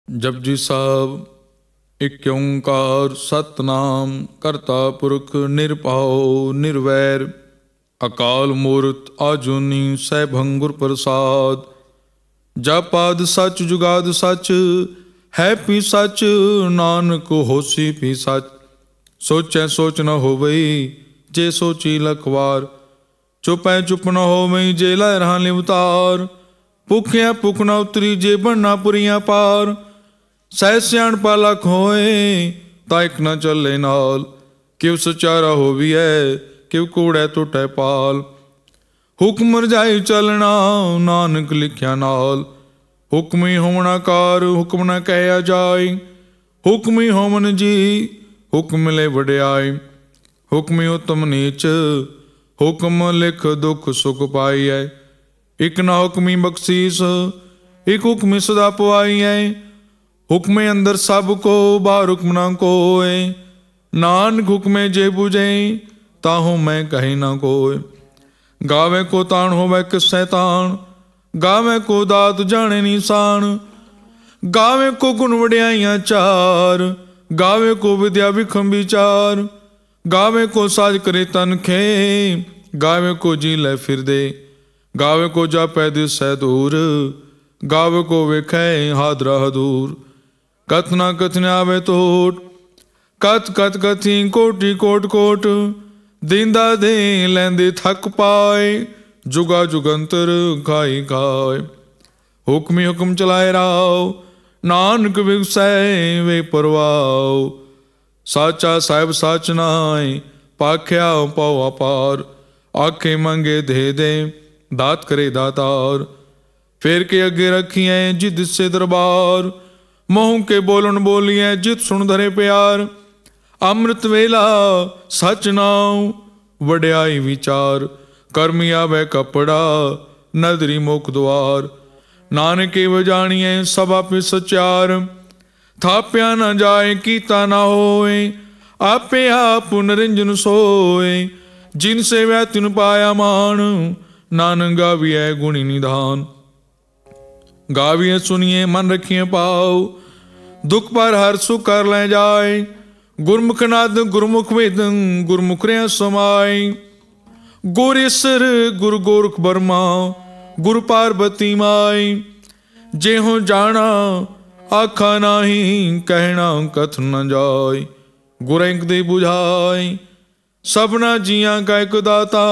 ਜਪਜੀ ਸਾਹਿਬ। ਇਕ ਓਂਕਾਰ ਸਤਿਨਾਮ ਕਰਤਾ ਪੁਰਖ ਨਿਰਭਉ ਨਿਰਵੈਰ ਅਕਾਲ ਮੂਰਤ ਆਜੂਨੀ ਸੈਭੰ ਗੁਰ ਪ੍ਰਸਾਦ। ਜਪਾਦ ਸੱਚ ਜੁਗਾਦ ਸੱਚ ਹੈ ਪੀ ਸੱਚ ਨਾਨਕ ਹੋਸੀ ਪੀ ਸੱਚ। ਸੋਚੈ ਸੋਚ ਨ ਹੋਵਈ ਜੇ ਸੋਚੀ ਲਖ ਵਾਰ। ਚੁਪੈ ਚੁਪ ਨ ਹੋਵਈ ਜੇ ਲੈ ਰਹਾ ਲਿਵਤਾਰ। ਭੁੱਖਿਆ ਭੁੱਖ ਨ ਉਤਰੀ ਜੇ ਬਣਨਾ ਪੁਰੀਆਂ ਪਾਰ। ਸਹਿ ਸਿਆਣਪਾ ਲਖ ਹੋਏ ਤਾਂ ਇੱਕ ਨਾ ਚੱਲੇ ਨਾਲ। ਕਿਉ ਸਚਾਰਾ ਹੋਵੀਐ ਕਿਉ ਕੂੜੈ ਟੁੱਟੈ ਪਾਲ। ਹੁਕਮ ਰਜਾਈ ਚੱਲਣਾ ਨਾਨਕ ਲਿਖਿਆ ਨਾਲ। ਹੁਕਮੀ ਹੋਵਣਾ ਕਾਰ ਹੁਕਮ ਨ ਕਹਿਆ ਜਾਏ। ਹੁਕਮੀ ਹੋਵਨ ਜੀ ਹੁਕਮ ਲੈ ਵਡਿਆਈ। ਹੁਕਮੀ ਉਤਮ ਨੀਚ ਹੁਕਮ ਲਿਖ ਦੁਖ ਸੁਖ ਪਾਈਐ। ਇਕ ਨਾ ਹੁਕਮੀ ਬਖਸ਼ੀਸ ਇਕ ਹੁਕਮੀ ਸਦਾ ਪਵਾਈਐ। ਹੁਕਮੇ ਅੰਦਰ ਸਭ ਕੋ ਬਾਹਰ ਹੁਕਮ ਨਾ ਕੋਇ। ਨਾਨਕ ਹੁਕਮੇ ਜੇ ਬੁਝੇ ਤਾਹੂ ਮੈਂ ਕਹੀ ਨਾ ਕੋਇ। ਗਾਵੇ ਕੋ ਤਾਣ ਹੋਵੇ ਕਿਸੈ ਤਾਣ ਗਾਵੇ ਕੋ ਦਾਤ ਜਾਣੇ ਨਿਸ਼ਾਨ। ਗਾਵੇ ਕੋ ਗੁਣ ਵਡਿਆਈਆਂ ਚਾਰ ਗਾਵੇ ਕੋ ਵਿਦਿਆ ਵਿਖਮ ਵਿਚਾਰ। ਗਾਵੇ ਕੋ ਸਾਜ ਕਰੇ ਤਨਖੇ ਗਾਵੇ ਕੋ ਜੀ ਲੈ ਫਿਰਦੇ। ਗਾਵੇ ਕੋ ਜਾਪੈ ਦਿਸੈ ਦੂਰ ਗਾਵੇ ਕੋ ਵੇਖੈ ਹਾਦਰਾ ਹਦੂਰ। ਕਥ ਨਾ ਕਥਨ ਆਵੇ ਟੋਟ ਕਥ ਕਥ ਕਥੀ ਕੋਟੀ ਕੋਟ ਕੋਟ। ਦਿੰਦਾ ਦੇ ਲੈਂਦੇ ਥੱਕ ਪਾਏ ਜੁਗਾ ਜੁਗੰਤਰ ਖਾਈ ਖਾਏ। ਹੁਕਮੀ ਹੁਕਮ ਚਲਾਏ ਰਾਓ ਨਾਨਕ ਵਿਗਸੈ ਵੇ ਪਰਵਾਓ। ਸਾਚਾ ਸਾਹਿਬ ਸਾਚ ਨਾਇ ਪਾਖਿਆ ਪਉ ਅਪਾਰ। ਆਖੇ ਮੰਗੇ ਦੇ ਦੇ ਦਾਤ ਕਰੇ ਦਾਤਾਰ। ਫੇਰ ਕੇ ਅੱਗੇ ਰੱਖੀਐ ਜਿਦ ਸੇ ਦਰਬਾਰ। ਮੂੰਹ ਕੇ ਬੋਲਣ ਬੋਲੀਐ ਜਿਤ ਸੁਣ ਧਰੇ ਪਿਆਰ। ਅੰਮ੍ਰਿਤ ਵੇਲਾ ਸਚ ਨਾਉ ਵਡਿਆਈ ਵਿਚਾਰ। ਕਰਮੀ ਆਵੇ ਕਪੜਾ ਨਦਰੀ ਮੁਖ ਦੁਆਰ। ਨਾਨਕੇ ਵਜਾਣੀਐ ਸਭ ਆਪੇ ਸਚਿਆਰ। ਥਾਪਿਆ ਨਾ ਜਾਏ ਕੀਤਾ ਨਾ ਹੋਏ ਆਪੇ ਆਪ ਨਰਿੰਜਨ ਸੋਏ। ਜਿਨ ਸੇਵਿਆ ਤਿਨ ਪਾਇਆ ਮਾਨ ਨਾਨਕ ਗਾਵੀਐ ਗੁਣੀ ਨਿਧਾਨ। ਗਾਵੀਏ ਸੁਣੀਏ ਮਨ ਰੱਖੀਏ ਪਾਉ ਦੁਖ ਪਰ ਹਰ ਸੁਖ ਕਰ ਲੈ ਜਾਏ। ਗੁਰਮੁਖ ਨਾਦ ਗੁਰਮੁਖ ਵੇਦ ਗੁਰਮੁਖ ਰਿਆ ਸਮਾਈ। ਗੁਰ ਈਸਰ ਗੁਰ ਗੋਰਖ ਬਰਮਾ ਗੁਰ ਪਾਰਬਤੀ ਮਾਈ। ਜਿਹੋ ਜਾਣਾ ਆਖਾ ਨਾਹੀ ਕਹਿਣਾ ਕਥ ਨ ਜਾਏ। ਗੁਰ ਇੰਕ ਦੇ ਬੁਝਾਈ ਸਭਨਾ ਜੀਆਂ ਕਾ ਇਕ ਦਾਤਾ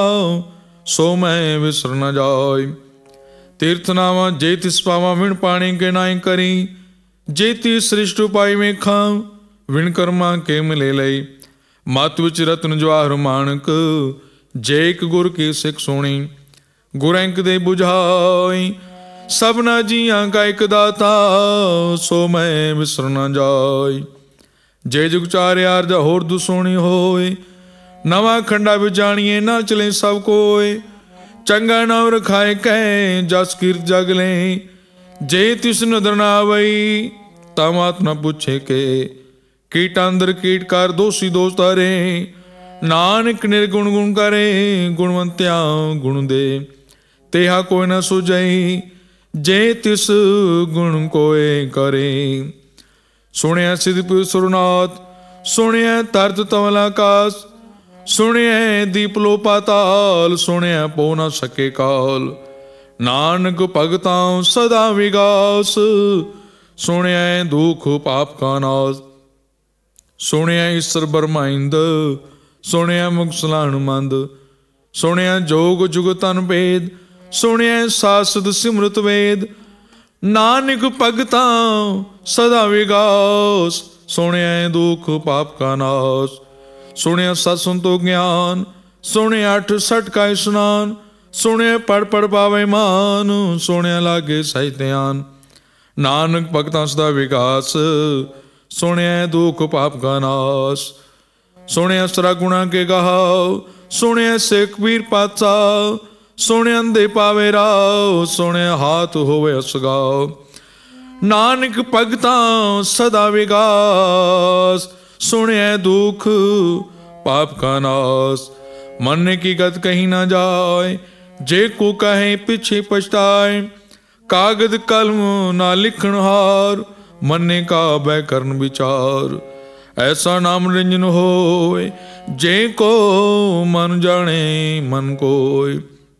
ਸੋ ਮੈਂ ਵਿਸਰ ਨ ਜਾਏ। ਤੀਰਥ ਨਾਵਾਂ ਜੇ ਤਿਸ ਪਾਵਾਂ ਵਿਣ ਪਾਣੀ ਕੇ ਨਾਇ ਕਰੀ। ਜੇ ਤੀ ਸ੍ਰਿਸ਼ਟ ਉਪਾਈ ਵੇਖਾਂ ਵਿਣ ਕਰਮਾਂ ਕੇ ਮਿਲੇ ਲਈ। ਮਤ ਵਿੱਚ ਰਤਨ ਜਵਾਹਰ ਮਾਣਕ ਜੇ ਇੱਕ ਗੁਰ ਕੀ ਸਿੱਖ ਸੁਣੀ। ਗੁਰ ਇੰਕ ਦੇ ਬੁਝਾਈ ਸਭਨਾ ਜੀਆਂ ਕਾ ਇਕ ਦਾਤਾ ਸੋ ਮੈਂ ਵਿਸਰ ਨ ਜਾਏ। ਜੇ ਜੁਗ ਚਾਰ ਆਰਜਾ ਹੋਰ ਦੁਸੋਣੀ ਹੋਏ ਨਵਾਂ ਖੰਡਾ ਵਿੱਚ ਜਾਣੀਏ ਨਾ ਚਲੇ ਸਭ ਕੋਏ। ਚੰਗਾ ਨਾਮ ਰਖਾਏ ਕਹਿ ਜਸ ਕੀਰਤ ਜਗ ਲੈ। ਜੇ ਤਿਸ ਨਦਰ ਨਾ ਆਵਈ ਤਾਂ ਮਾਤ ਨਾ ਪੁੱਛੇ ਕੇ। ਕੀਟ ਅੰਦਰ ਕੀਟ ਕਰ ਦੋਸੀ ਦੋਸ ਧਰੇ। ਨਾਨਕ ਨਿਰਗੁਣ ਗੁਣ ਕਰੇ ਗੁਣਵੰਤਿਆ ਗੁਣ ਦੇ। ਤੇਹਾ ਕੋਈ ਨਾ ਸੁਝਈ ਜੇ ਤਿਸ ਗੁਣ ਕੋਏ ਕਰੇ। ਸੁਣਿਆ ਸਿੱਧ ਸੁਰਨਾਥ ਸੁਣਿਆ ਤਰਤ ਤਵਲ ਆਕਾਸ। ਸੁਣਿਐ ਦੀਪ ਲੋ ਪਾਤਾਲ ਸੁਣਿਐ ਪੋ ਨ ਸਕੇ ਕਾਲ। ਨਾਨਕ ਭਗਤਾਂ ਸਦਾ ਵਿਗਾਸ ਸੁਣਿਐ ਦੁਖ ਪਾਪ ਕਾ ਨਾਸ। ਸੁਣਿਐ ਈਸਰ ਬਰਮਾਇੰਦ ਸੁਣਿਐ ਮੁਖ ਸਲਾਹਣ ਮੰਦ। ਸੁਣਿਐ ਜੋਗ ਜੁਗ ਤਨ ਭੇਦ ਸੁਣਿਐ ਸਾਸਦ ਸਿਮਰਤ ਵੇਦ। ਨਾਨਕ ਭਗਤਾਂ ਸਦਾ ਵਿਗਾਸ ਸੁਣਿਐ ਦੁਖ ਪਾਪ ਕਾ ਨਾਸ। ਸੁਣਿਆ ਸਤ ਸੰਤੋ ਗਿਆਨ ਸੁਣਿਆ ਅਠ ਸਠ ਕਾ ਇਸ਼ਨਾਨ। ਸੁਣਿਆ ਪੜ ਪੜ ਪਾਵੇ ਮਾਨ ਸੁਣਿਆ ਲਾਗੇ ਸਹਿ ਧਿਆਨ। ਨਾਨਕ ਭਗਤਾਂ ਸਦਾ ਵਿਕਾਸ ਸੁਣਿਆ ਦੁਖ ਪਾਪ ਕਾ ਨਾਸ। ਸੁਣਿਆ ਸਰਾ ਗੁਣਾ ਕੇ ਗਾਓ ਸੁਣਿਆ ਸਿੱਖ ਪੀਰ ਪਾਤਸ਼ਾਹ। ਸੁਣਿਆ ਅੰਧੇ ਪਾਵੇ ਰਾਹ ਸੁਣਿਆ ਹਾਥ ਹੋਵੇ ਅਸਗਾਓ। ਨਾਨਕ ਭਗਤਾਂ ਸਦਾ ਵਿਕਾਸ ਸੁਣਿਐ ਦੁਖ ਪਾਪ ਕਾ ਨਾਸ। ਮਨ ਕੀ ਗਤ ਕਹੀ ਨਾ ਜਾਏ ਜੇ ਕੋ ਕਹੇ ਪਿਛੇ ਪਛਤਾਏ। ਕਾਗਦ ਕਲਮ ਨਾ ਲਿਖਣ ਹਾਰ मन्ने काबे करन विचार। ऐसा नाम निरंजन होय, जे को मन जाने मन कोय।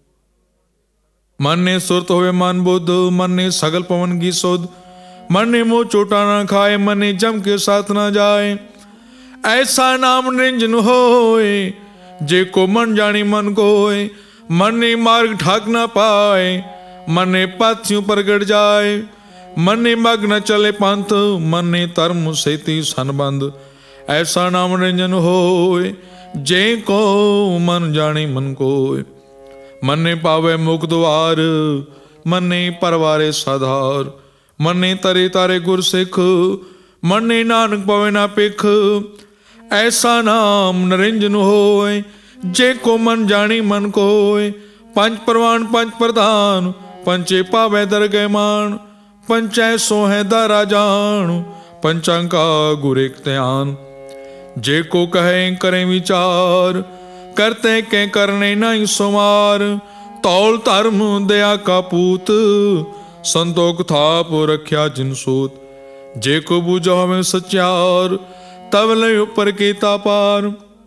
मन ने सुरत होवे मन बुद्ध, मन ने सगल पवन की सुध। मन ने मोह चोटा ना खाए, मन ने जम के साथ ना जाए। ऐसा नाम निरंजन होय, जे को मन जानी मन कोय। मन ने मार्ग ठाक ना पाए, मन ने पाथियों पर गड़ जाए। मन ने मग न चले पंथ, मन ने धर्म सेती संबंध। ऐसा नाम निरंजन होय, जे को मन जाने मन कोय। मन ने पावे मुख द्वार, मन ने परवारे साधार। मन ने तरे तारे गुर सिख, मन ने नानक पवे ना पिख। ऐसा नाम निरंजन होय, जे को मन जानी मन कोय। पंच प्रवान पंच प्रधान, पंचे पावे दरगह मान। पंचै सोहे दारा जान, पंचांका गुर एक ध्यान। जे को कहे करें विचार, करते के करने नहीं सुमार। तौल धर्म दया का पूत, संतोख थाप रख्या जिन सूत। जे को बूझो हमें सच्चार, तब ले ऊपर कीता पार।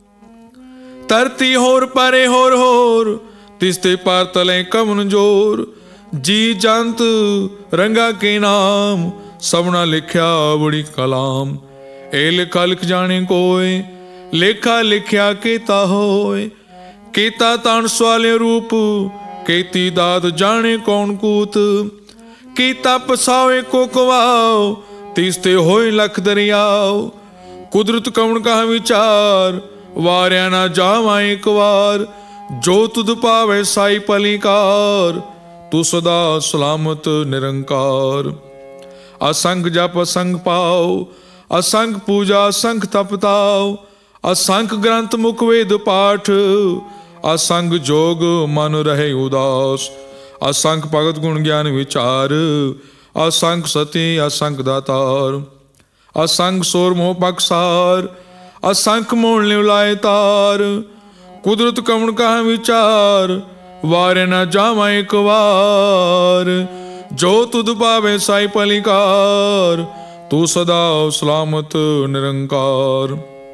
धरती होर परे होर, तिसते पार तले कवन जोर। जी जंत रंगा के नाम, सबना लिख्या बड़ी कलाम। ए लिखा लिख जाने कोय, लेखा लिख्या केता होय। केता तान सवाले रूप, केती दात जाने कौन कूत। केता पसावे को कवाओ, तीसते होय लख दरियाओ। कुदरत कवन का विचार, वार्या ना जावा एक बार। जो तुद पावे साई पलिकार, तू सदा सलामत निरंकार। असंख जप असंख पाओ, असंख पूजा असंख तपताओ। असंख ग्रंथ मुख वेद पाठ, असंख जोग मन रहे उदास। असंख भगत गुण ज्ञान विचार, असंख सती असंख दातार। असंख सोर मोह पक्षसार, असंख मोह लिवलाए तार। कुदरत कवन का विचार, वारे न जावा एक बार। जो तुद पावे साई पलिकार, तू सदा सलामत निरंकार।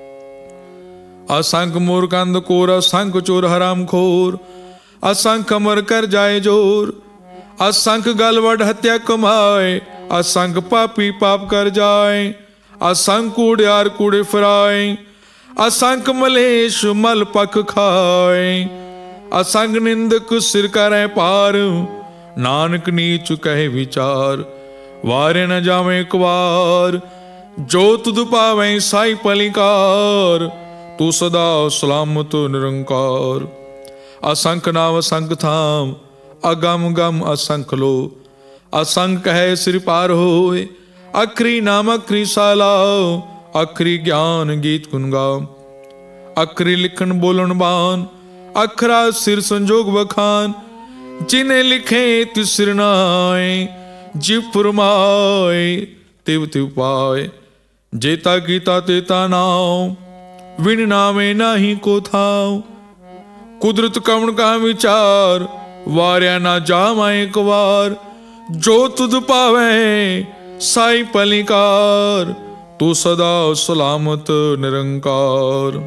असंख मूर्ख अंधकोर, असंख चोर हराम खोर। असंख अमर कर जाए जोर, असंख गलवड हत्या कमाए। असंख पापी पाप कर जाए, असंख कूड़ियार कूड़े फिराए। असंख मलेश मल पख खाए, असंग निंदक सिर करे पार। नानक नीच कहे विचार, वारे न जावे एक बार। जो तुद पावे साई पलिकार, तू सदा सलामत निरंकार। असंख नाम असंख थाम, अगम गम असंख लो। असंख कहे सिर पार होय, अखरी नाम अखरी सालाओ। अखरी ज्ञान गीत गुन गाओ, अखरी लिखन बोलन बान। अखरा सिर संजोग बखान, जिन्हें लिखे तिस सिर नाए। जिव फुरमाए तिव तिव पाए, जेता कीता तेता नाम। विन नामे नाही को थाओ। कुदरत कवन का विचार, वार्या ना जावा एक बार। जो तुद पावे साई पलिकार, तू सदा सलामत निरंकार।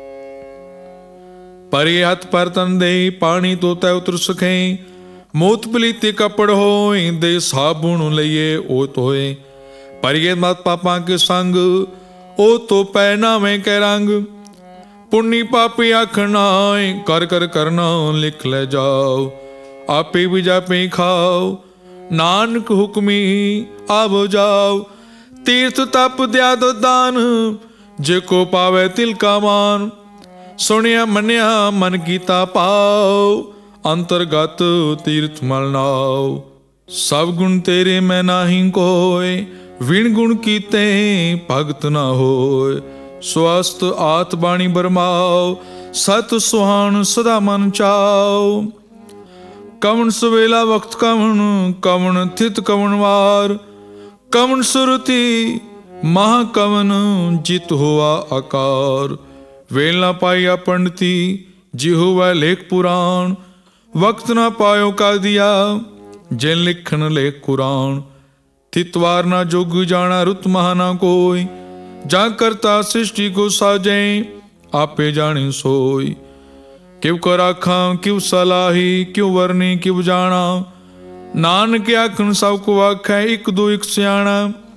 परे हथ पर तन दे, पानी तो तै उतर सके। मोत पलीते कपड़ होए, दे साबुन लइए ओत होए। परिये मत पापा के संग, ओ तो पहनावे के रंग। पुण्य पापी आखनाए, कर कर करना लिख ले जाओ। आपे भी जापे खाओ, नानक हुक्मी आवो जाओ। तीर्थ तप दयाद दान, जे को पावे तिल का मान। सुनिया मनिया मन कीता पाओ, अंतर्गत तीर्थ मल नाओ। सब गुण तेरे मैं नाही कोय, विण गुण कीते भगत ना होय। स्वस्थ आत बाणी बरमाओ, सत सुहान सदा मन चाओ। कवन सवेला वक्त कवन, कवन थित कवन वार। कवन सुरति महा कवन, जित हुआ आकार। वेल ना पाया पंडिती, जिहुआ लेख पुराण। वक्त ना पायो का दिया, जिन लिखन लेख कुरान। थितवार ना जोग जाना रुत महाना कोई, जा करता सृष्टि को साजे आपे जाने सोई। क्यों कर आखा क्यों सलाही क्यों वरनी क्यों जाना, नानक आखन सब को आखै एक दो एक सियाणा।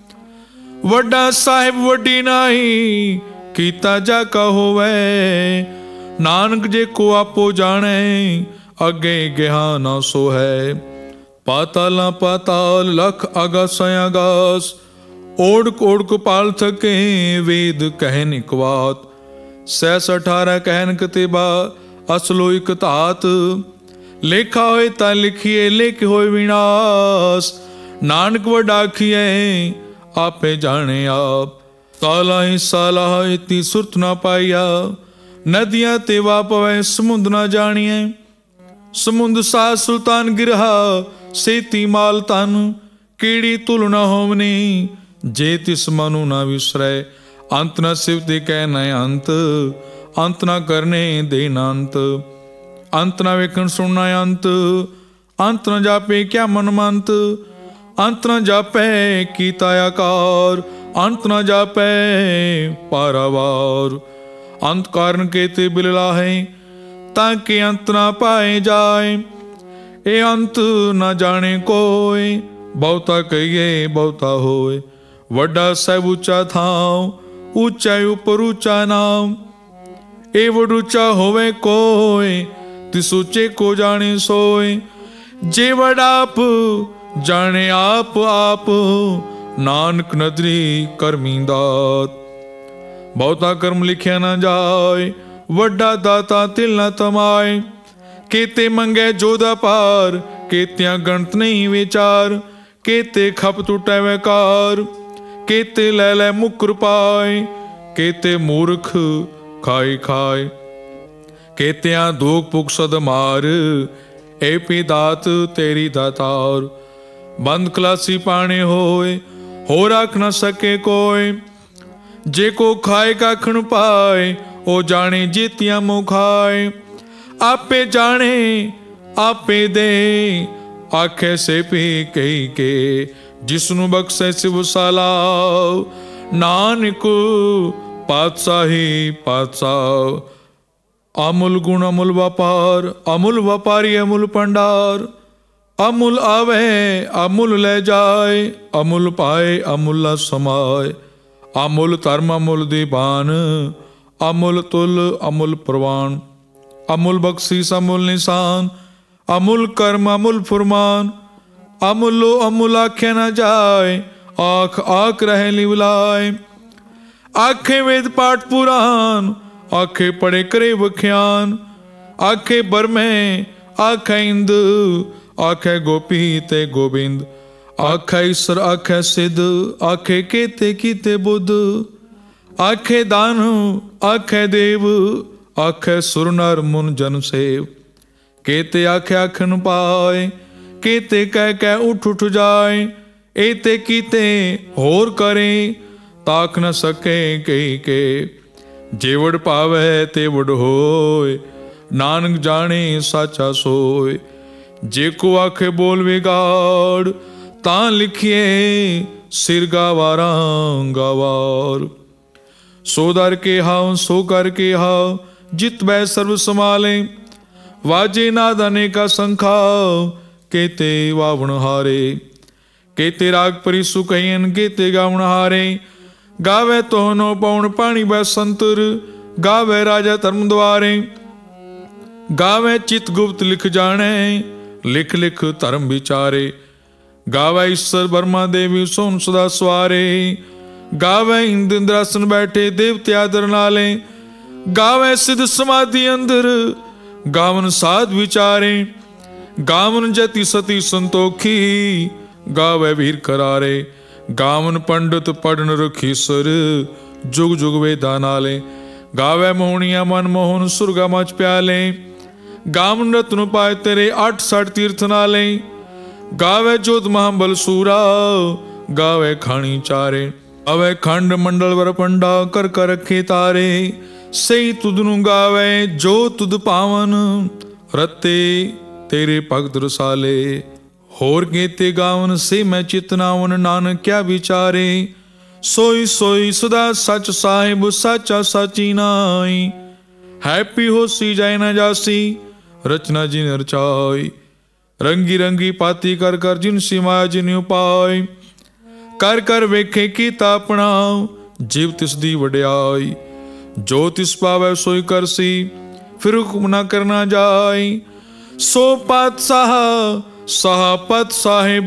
वड्डा साहिब वड्डी नाही कीता जा का होवे, नानक जे को आपो जाने अगे गेहा ना सो है। पाताला पाताल लख आगास आगास, ओढ़ ओढ़ पाल थके वेद कहन इक बात। 618 कहन कतेबा असलो इक तात, लेखा होए ता लिखिए लेख होए विनाश। नानक वडाखिए आपे जाने आप, साला ही साला इतनी सुरत ना पाइया। नदियां ते वा पवै समुंद ना जानिए, समुंद सा सुल्तान गिरहा सेती माल तन। कीड़ी तुल न होवनी जे तिस मनु न विसरै, अंत न सिवते कहना अंत, अंत न करने देना अंत। अंत न वेखन सुनना अंत, अंत न जापे क्या मनमंत। अंत न जापे कीता आकार, अंत न जापे पारावार। अंत कारण के ते बिलला है ताकि अंत न पाए जाए, ए अंत न जाने कोई। बहुता कहिए बहुता होए, वड्डा सब ऊंचा थाव ऊंचा ऊपर ऊंचा नाम। ए वड ऊंचा होवे कोई तिस ऊंचे को जाने सोए। जे वड आप जाने आप आप, नानक नदरी करमी दात। बहुता कर्म लिखिया न जाए, वड्डा दाता तिल न तमाए। केते मंगे जोदा पार, केत्या गणत नहीं विचार। केते खप टूटे वकार, केते ले ले मुकर पाए। केते मूर्ख खाए खाए, केत्या धोख पुख सद मार। ए पी दात तेरी दातार, बंद खलासी पाने होए हो रख न सके कोई। जे को खाए काखण पाए, ओ जाने जीतिया मुँह खाए। आपे जाने आपे दे, आखे से पी कही के। जिसनु बख्शे शिव सालाव, नानक पातशाही पातशाह। अमूल गुण अमूल व्यापार, अमूल व्यापारी अमूल भंडार। अमूल आवे अमूल ले जाए, अमूल पाए अमूल समाए। अमूल धर्म अमूल दीवान, अमूल तुल अमूल प्रवान। अमूल बख्शीस अमूल निशान, अमूल कर्म अमूल फुरमान। अमूलो अमूल आखे न जाए, आख आख रहे लिवलाए। आखे वेद पाठ पुराण, आखे पढ़े करे वख्यान। आखे बरमे आखे इंद, आखे गोपी ते गोविंद। आखे ईश्वर आखे सिद्ध, आखे केते कीते बुद्ध। आखे दान आखे देव, आखे सुर नर मुन जन सेव। केते आखे आखन पाए, केते कह कह उठ उठ जाए। एते कीते होर करे, ताक न सके कही के। जेवड़ पावे तेवड़ होए, नानक जाने साचा सोए। जे को आखे बोल विगाड़, तां लिखिए सिर गावारा गावार। सो दर के हाव सो कर के हाव, जित बै सर्व संभाले। वाजे नाद अनेका संखा, केते वावण हारे। केते राग परी सुकैन, केते गावण हारे। गावे तोहनो पौण पाणी बै संतर, गावे राजा धर्म द्वारे। गावे चित गुप्त लिख जाने, लिख लिख धर्म विचारे। गावे ईश्वर ब्रह्मा देवी सोन सदा सवारे। गावे इंद्र इंद्रासन बैठे देवते आदर नाले। गावे सिद्ध समाधि अंदर, गावन साध विचारे। गावन जति सती संतोखी, गावे वीर करारे। गावन पंडित पढ़न रखीसर, जुग जुग वेदा नाले। गावे मोहनिया मन मोहन सुरगा मच प्याले। गावन रत्न पाए तेरे 8 तीर्थ नाले। गावे जोत महाबल सूरा, गावे खानी चारे। गावे खंड मंडल वर पंडा, कर कर रखे तारे। सही तुदनु गावे जो तुद पावन, रते तेरे भगत रसाले होर केते गावन से मैं चितनावन, नानक क्या विचारे, सोई सोई सदा सच साहिब, साचा साची नाई। हैप्पी होसी जाय न जासी, रचना जिन रचाई। रंगी रंगी पाती कर कर, जिन सिमाया जिन उपाय। कर कर वेखे कीता अपना, जीव तिस दी वड्याई। जो तिस पावै सोई करसी, फिर हुक्म ना करना जाय। सो पातशाह साहपत साहिब,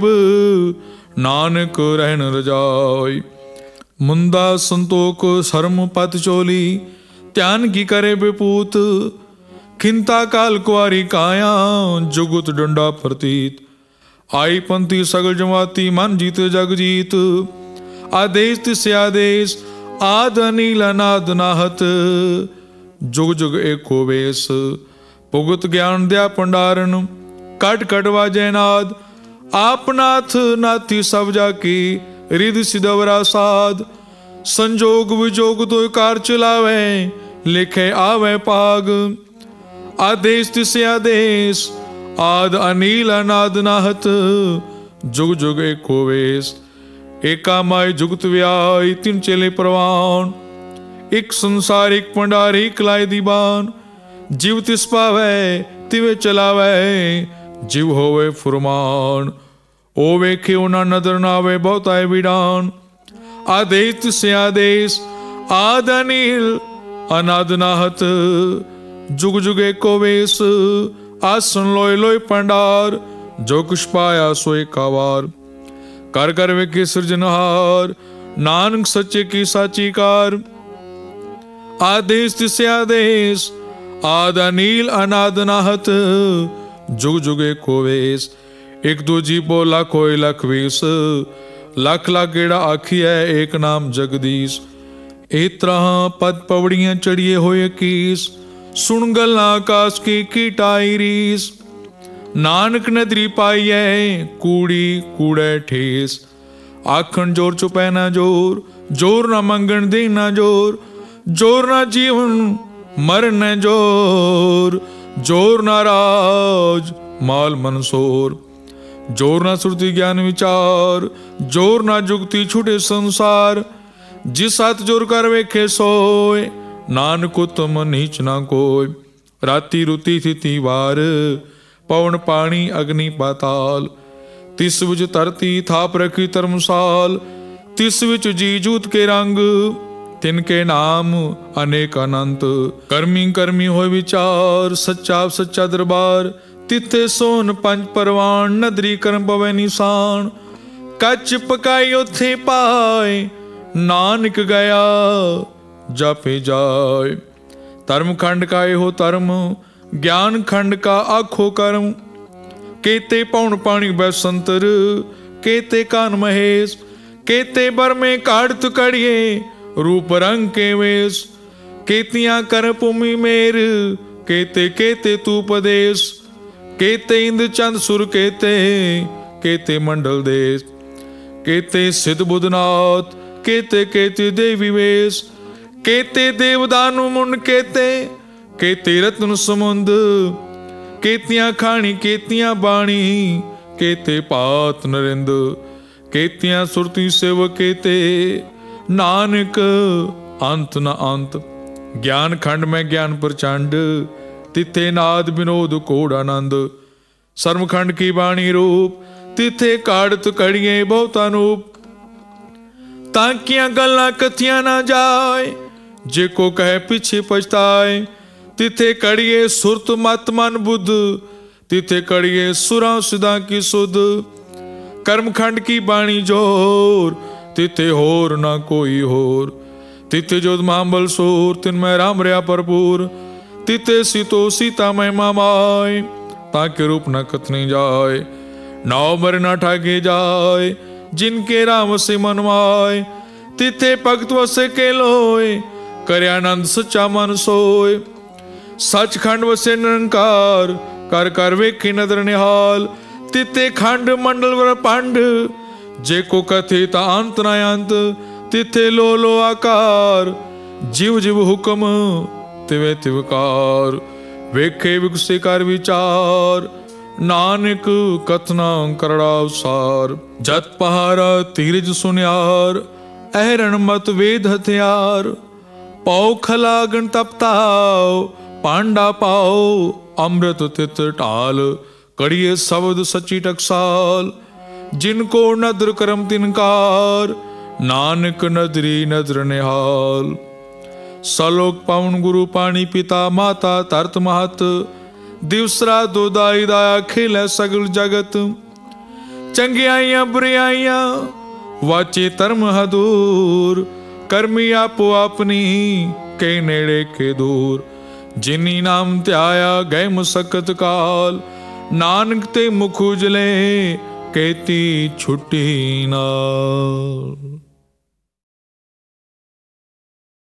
नानक रहन रजाई। मुंदा संतोख शर्म पत चोली, ध्यान की करे बेपूत। खिंता काल कुआरी काया, जुगुत डंडा प्रतीत। आई पंथी सगल जमाती, मन जीत जग जीत। आदेश तिस आदेश, आद अनील अनाद नाहत। जुग जुग एको वेश, भुगत ज्ञान दया भंडारन। कट कट वाजै नाद, आप नाथ नाथी सब जाकी। रिद सिदवरा साध, संजोग विजोग तो कार चलावे। लिखे आवे पाग, आदेश तिस आदेश। आद अनील अनाद नाहत, जुग जुग एको वेश। एका माय जुगत व्याय, तिन चेले प्रवान। एक संसार एक भंडार, एक लाए दीवान। जीव तिस पावै तिवे चलावै, जीव होवे फुरमान। ओ वेखे उना नदर नावे, बहुत आए विडान। आदेश तिस आदेश, आद अनील अनाद नाहत। जुग जुग एको वेश, आसन लोय लोय भंडार। जो कुछ पाया सोए कावार, कर कर वेखे सृजनहार। नानक सच्चे की साची कार। आदेश तिस आदेश, आद अनील अनाद नाहत। जुग जुग एको वेश। एक दो जीवो लाख होए लख वीस। लख लाख गेड़ा आखी है, एक नाम जगदीश। इस तरह पद पवड़ियां चढ़िए होए कीस। सुन गल्लां आकाश की टाई रीस। नानक नदरी पाइए, कूड़ी कूड़े ठेस। आखन जोर चुपै ना जोर, जोर ना मंगन दे ना जोर। जोर ना जीवन मरण न जोर। जोर ना राज माल मनसोर। जोर ना सुरति ज्ञान विचार। जोर ना जुगती छुटे संसार। जिस हाथ जोर कर वेखे सोए, नानक उत्तम नीच ना कोय। राती रुती थिति वार, पवन पानी अग्नि पाताल। तिस विच धरती थाप रखी धर्मसाल। तिस विच जी जूत के रंग, तिनके नाम अनेक अनंत। कर्मी कर्मी होय विचार, सच्चा सच्चा दरबार। तिथे सोन पंच परवान, नदरी कर्म पवै निशान। कच पकाई उथे पाए, नानक गया जापे जाय। धर्म खंड का हो धर्म, ज्ञान खंड का आखो कर्म। केते पौन पानी बैसंतर, केते कान महेश। केते बर में काढ़त कड़िए, रूप रंग के वेश। केतियां कर भूमि मेर, केते केते तू पदेश। केते इंद्र चंद सुर केते, केते मंडल देश। केते सिद्ध बुधनाथ, केते केते देवी वेश। केते देवदानु मुंड केते, केते रत्न समुंद। केतियां खानी केतियां बाणी, केते पात नरिंद। केतियां सुरती सेव केते, नानक अंत न अंत। ज्ञान खंड में ज्ञान प्रचंड, तिथे नाद विनोद कोड आनंद। सर्व खंड की बाणी रूप, तिथे काढ़त कड़िए बहुत अनूप। ताकियां गल्लां कथियां ना जाए, जेको कहे पीछे पछताए। तिथे कड़िए सुरत मत मन बुद्ध, तिथे कड़िए सुरा सिदा की सुध। कर्म खंड की बाणी जोर, तिथे होर ना कोई होर। तिथे जोध मांबल सोर, तिनमें राम रया भरपूर। तिथे सीतो सीता महिमा माय, ताके रूप न कथनी जाय। नाव मर न ठाके जाय, जिनके राम से मनवाय। तिथे भगत वसे के लोय, करे आनंद सच्चा मन सोय। सचखंड वसे निरंकार, कर कर वेखी नदर निहाल। तिथे खंड मंडल वर पंड, जेको कथे ता अंत न अंत। तिथे लो लो आकार, जीव जीव हुक्म तिवे तिवकार। वेखे विगसे कर विचार, ਨਾਨਕ ਕਥਨਾ ਕਰੜਾ ਉਸਾਰ। ਜਤ ਪਹਾਰਾ ਧੀਰਜ ਸੁਨਿਆਰ, ਅਹਰਣ ਮਤ ਵੇਦ ਹਥਿਆਰ। ਪਉ ਖਲਾ ਗਣ ਤਪਤਾਓ, ਪਾਂਡਾ ਪਾਓ ਅੰਮ੍ਰਿਤ ਤਿਤ ਢਾਲ। ਕੜੀਏ ਸ਼ਬਦ ਸੱਚੀ ਟਕਸਾਲ, ਜਿਨ ਕੋ ਨਦਰ ਕਰਮ ਤਿਨਕਾਰ। ਨਾਨਕ ਨਦਰੀ ਨਦਰ ਨਿਹਾਲ। ਸਲੋਕ ਪਾਵਨ ਗੁਰੂ ਪਾਣੀ ਪਿਤਾ ਮਾਤਾ ਧਰਤ ਮਹਤ। ਦਿਵਸਰਾ ਦੋਦਾਈ ਦਾਇਆ ਖੇਲੈ ਸਗਲ ਜਗਤ। ਚੰਗਿਆਈਆਂ ਬੁਰਿਆਈਆਂ ਵਾਚੇ ਧਰਮ ਹਦੂਰ। ਕਰਮੀ ਆਪੋ ਆਪਣੀ ਕੇ ਨੇੜੇ ਕੇ ਦੂਰ। ਜਿਨੀ ਨਾਮ ਧਿਆਇਆ ਗਏ ਮੁਸਕਤ ਕਾਲ। ਨਾਨਕ ਤੇ ਮੁਖ ਉਜਲੇ ਕੇਤੀ ਛੁੱਟੀ ਨਾਲ।